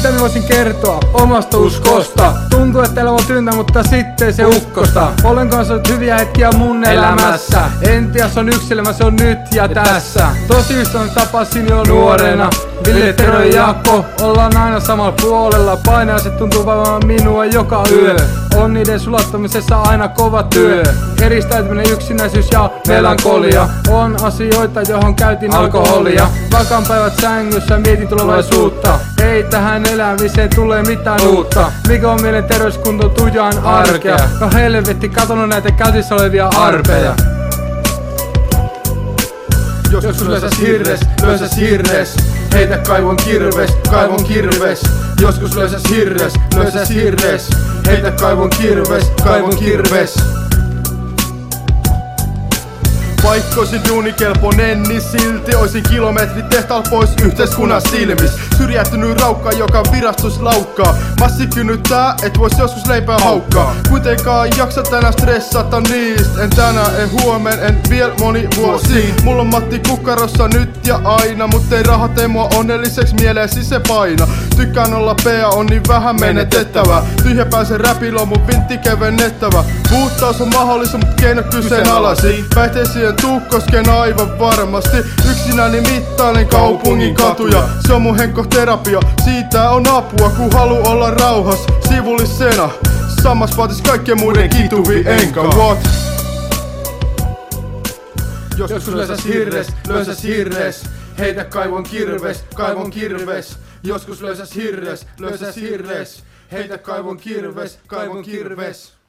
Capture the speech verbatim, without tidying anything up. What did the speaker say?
Mitä mä voisin kertoa omasta uskosta? Tuntuu, että elämä on tyyntä, mutta sitten se ukkosta. Olen kanssa hyviä hetkiä mun elämässä. En tiedä, se on yksilömä, se on nyt ja tässä. Tosi ystävän tapasin jo nuorena. Ville, Tero ja Jaakko, ollaan aina samalla puolella. Painaiset tuntuu vaivan minua joka yö. On niiden sulattamisessa aina kova työ. Eristäytyminen, yksinäisyys ja melankolia on asioita, johon käytin alkoholia. Vakaan päivät sängyssä, mietin tulevaisuutta. Ei tähän elämiseen tule mitään uutta. Mikä on mielenterveyskunto tujan arkea? No helvetti, katon näitä käsissä olevia arpeja. Joskus löysäs hirres, löysäs hirres. Heitä kaivon kirves, kaivon kirves. Joskus löysäs hirres, löysäs hirres. Heitä kaivon kirves, kaivon kirves. Vaikka oisin duunikelponen, niin silti oisin kilometrit tehtaalla pois yhteiskunnan silmis. Syrjäytynyt raukka, joka virastus laukkaa. Massi kynnyttää, et vois joskus leipää haukkaa. Kuitenkaan jaksa tänään stressata niistä. En tänään, en huomen, en vielä moni vuosi. Mulla on Matti kukkarossa nyt ja aina, mut ei raha tee mua onnelliseksi, mieleesi se paina. Tykkään olla pea, on niin vähän menetettävää. Tyhjäpäisen räpillä on mun vintti kevennettävä. Puuttaus on mahdollista, mut keinot kyseenalaisia. Päihteisiin tuu kosken aivan varmasti. Yksinäni mittainen kaupungin katuja. Se on mun henkkoterapia, siitä on apua kun halu olla rauhas sivullisena. Sammas vaatis kaikkien muiden kituvi enkä what? Joskus löysäs hirres, löysäs hirres. Heitä kaivon kirves, kaivon kirves. Joskus löysäs hirres, löysäs hirres. Heitä kaivon kirves, kaivon kirves.